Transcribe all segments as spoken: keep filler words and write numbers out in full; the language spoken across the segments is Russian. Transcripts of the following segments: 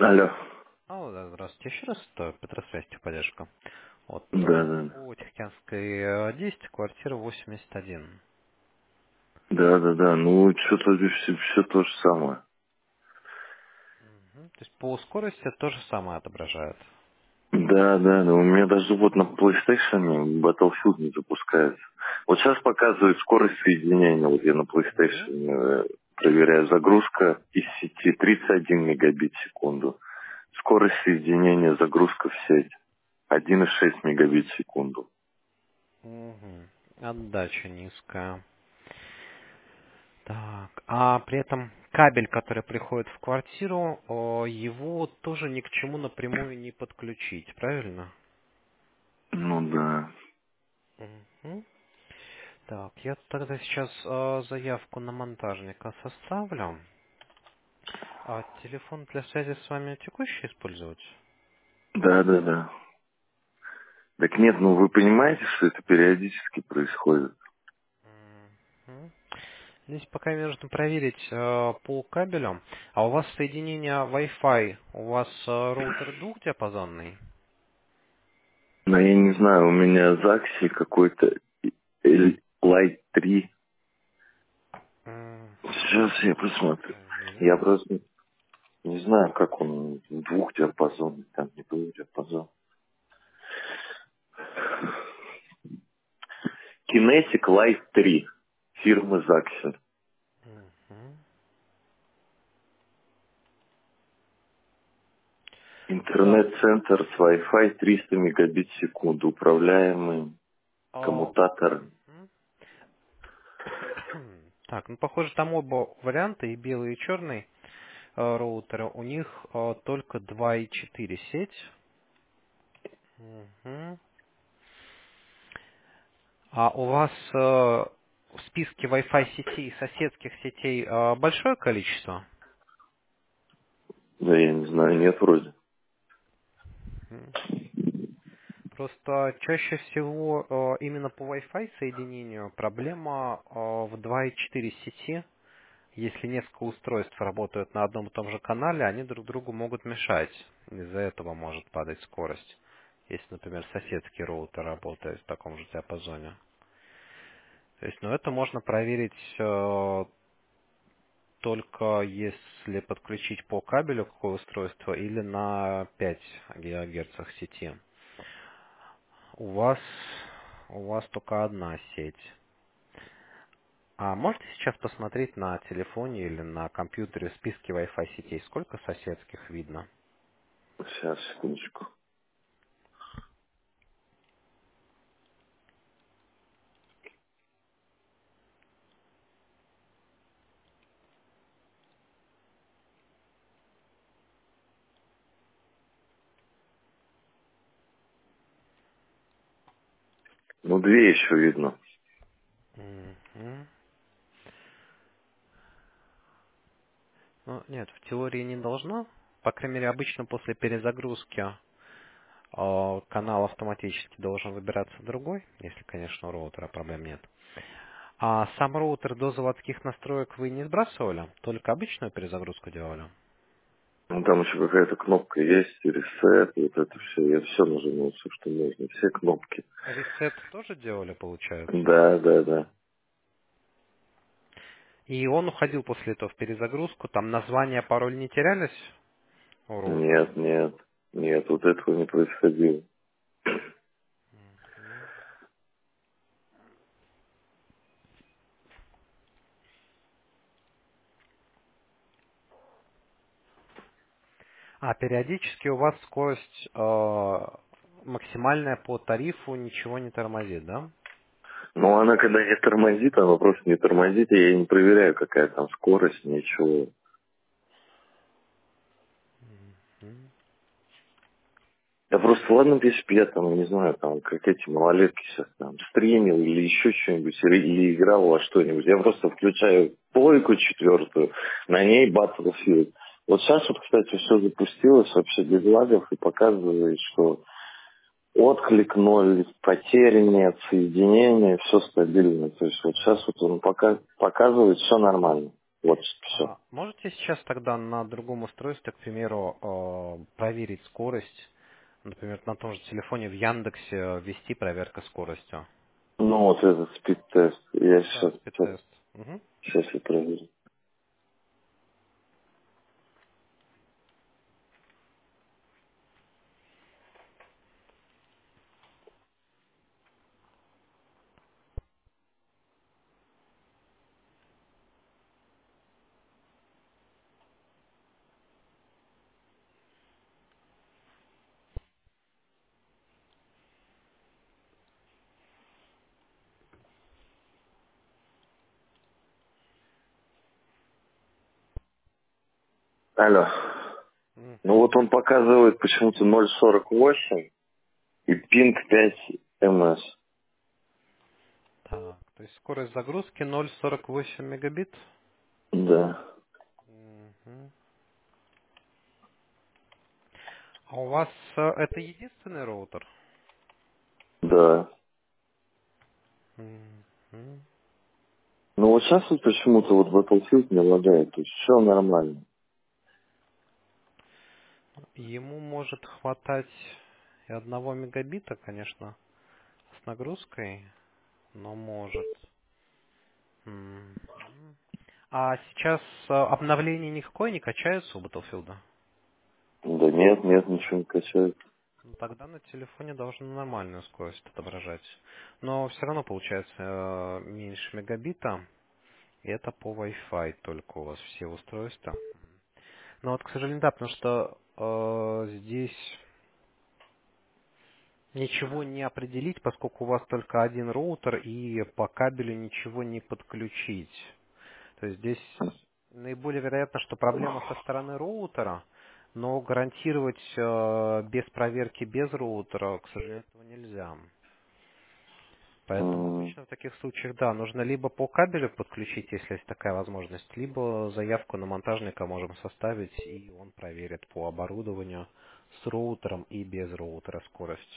Алло. Алло, да, здравствуйте. Еще раз, это Петросвязь, техподдержка. Вот, Да, звоню да. по Тихоокеанской э, десять, квартира восемьдесят один. Да, да, да. Ну, что-то все, все то же самое. Мгм. То есть по скорости то же самое отображает. Да, да, да. У меня даже вот на PlayStation Battlefield не запускается. Вот сейчас показывает скорость соединения. Вот я на Мгм. PlayStation э, проверяю. Загрузка из сети тридцать один мегабит в секунду. Скорость соединения, загрузка в сеть один и шесть мегабит в секунду. Мгм. Отдача низкая. Так, а при этом кабель, который приходит в квартиру, о, его тоже ни к чему напрямую не подключить, правильно? Ну да. Мгм. Так, я тогда сейчас э, заявку на монтажника составлю. А телефон для связи с вами текущий использовать? Да, да, да. Так нет, ну вы понимаете, что это периодически происходит? Мгм. Здесь пока мне нужно проверить э, по кабелю. А у вас соединение Wi-Fi, у вас э, роутер двухдиапазонный? Но я не знаю, у меня Закси какой-то L- Light три. М, Сейчас я Сейчас посмотрю. Я проверю. просто не знаю, как он двухдиапазонный, там не двухдиапазон. Kinetic Light три фирмы Закси. Мгм. Так. Интернет-центр с Wi-Fi триста мегабит в секунду. Управляемый а, коммутатор. мгм. Так, ну похоже, там оба варианта, и белый, и черный э, роутера, у них э, только два и четыре сеть. Мгм. А у вас э, в списке Wi-Fi сетей, соседских сетей э, большое количество? Да, я не знаю, нет вроде. Мгм. Просто чаще всего э, именно по Wi-Fi соединению проблема э, в два и четыре сети. Если несколько устройств работают на одном и том же канале, они друг другу могут мешать. Из-за этого может падать скорость. Если, например, соседский роутер работает в таком же диапазоне. То есть, ну, это можно проверить э, только если подключить по кабелю какое устройство или на пять гигагерцах сети. У вас, у вас только одна сеть. А можете сейчас посмотреть на телефоне или на компьютере списки Wi-Fi сетей? Сколько соседских видно? Сейчас, секундочку. Ну, две еще видно. Мгм. Ну, нет, в теории не должно. По крайней мере, обычно после перезагрузки э, канал автоматически должен выбираться другой, если, конечно, у роутера проблем нет. А сам роутер до заводских настроек вы не сбрасывали? Только обычную перезагрузку делали? Ну, там еще какая-то кнопка есть, ресет, вот это все. Я все нажимал, все, что нужно. Все кнопки. Ресет тоже делали, получается? Да, да, да. И он уходил после этого в перезагрузку. Там название, пароль не терялись у роутера? Нет, нет, нет, вот этого не происходило. Мгм. А периодически у вас скорость э, максимальная по тарифу ничего не тормозит, да? Но она когда не тормозит, она просто не тормозит, и я не проверяю, какая там скорость, ничего. Мгм. Я просто, ладно, если бы я там, не знаю, там, как эти малолетки сейчас там, стримил или еще что-нибудь, или, или играл во что-нибудь, я просто включаю плойку четвертую, на ней Battlefield. Вот сейчас вот, кстати, все запустилось вообще без лагов и показывает, что отклик ноль, потери нет, соединение, все стабильно. То есть вот сейчас вот он пока, показывает, все нормально. Вот все. А можете сейчас тогда на другом устройстве, к примеру, э, проверить скорость, например, на том же телефоне в Яндексе ввести проверка скоростью? Ну, вот этот спид-тест. Я Да, сейчас, сейчас, спид-тест. Мгм. сейчас я проверю. Алло. Ну Мгм. вот он показывает почему-то ноль сорок восемь и пинг пять мс. Так, то есть скорость загрузки ноль целых сорок восемь мегабит. Да, Мгм. А у вас э, это единственный роутер? да. Мгм. Ну вот сейчас вот почему-то вот Battlefield не лагает. То есть все нормально. Ему может хватать и одного мегабита, конечно, с нагрузкой, но может. Мгм. А сейчас э, обновление никакое не качается у Battlefield? Да нет, нет, ничего не качает. Ну, тогда на телефоне должна нормальную скорость отображать. Но все равно получается э, меньше мегабита. И это по Wi-Fi только у вас все устройства. Но вот, к сожалению, да, потому что э, здесь ничего не определить, поскольку у вас только один роутер и по кабелю ничего не подключить. То есть здесь наиболее вероятно, что проблема со стороны роутера, но гарантировать э, без проверки без роутера, к сожалению, этого нельзя. Поэтому М, обычно в таких случаях, да, нужно либо по кабелю подключить, если есть такая возможность, либо заявку на монтажника можем составить, и он проверит по оборудованию с роутером и без роутера скорость.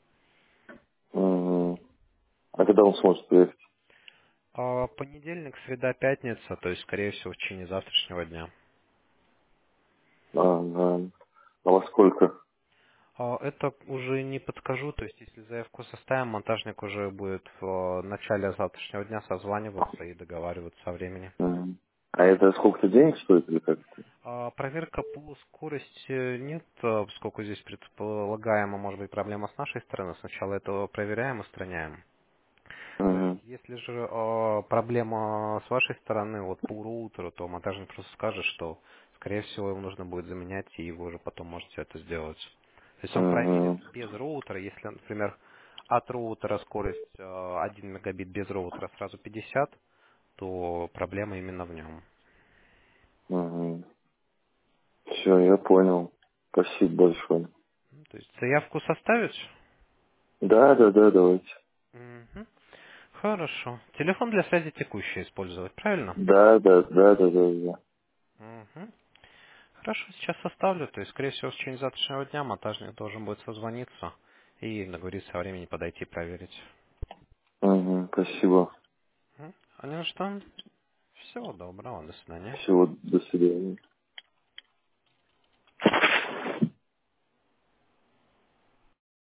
м. А когда он сможет приехать? А понедельник, среда, пятница, то есть, скорее всего, в течение завтрашнего дня. А, да. А во сколько? А это уже не подскажу, то есть, если заявку составим, монтажник уже будет в э, начале завтрашнего дня созваниваться и договариваться о времени. М. А это сколько денег стоит или как? А проверка по скорости нет, а, поскольку здесь предполагаемо может быть проблема с нашей стороны. Сначала это проверяем, устраняем. То есть, Мгм. если же а, проблема с вашей стороны, вот по роутеру, то монтажник просто скажет, что, скорее всего, ему нужно будет заменять, и вы уже потом можете это сделать. То есть он проверит Мгм. без роутера, если, например, от роутера скорость а, один мегабит без роутера сразу пятьдесят, то проблема именно в нем. Мгм. Все, я понял. Спасибо большое. То есть заявку составить? Да, да, да, давайте. Мгм. Хорошо. Телефон для связи текущий использовать, правильно? Да, да, да, да, да, да. Мгм. Хорошо, сейчас составлю. То есть, скорее всего, в течение завтрашнего дня монтажник должен будет созвониться и договориться о времени подойти и проверить. Мгм. Спасибо. Мгм. А не на что. Всего доброго, до свидания. Всего до свидания.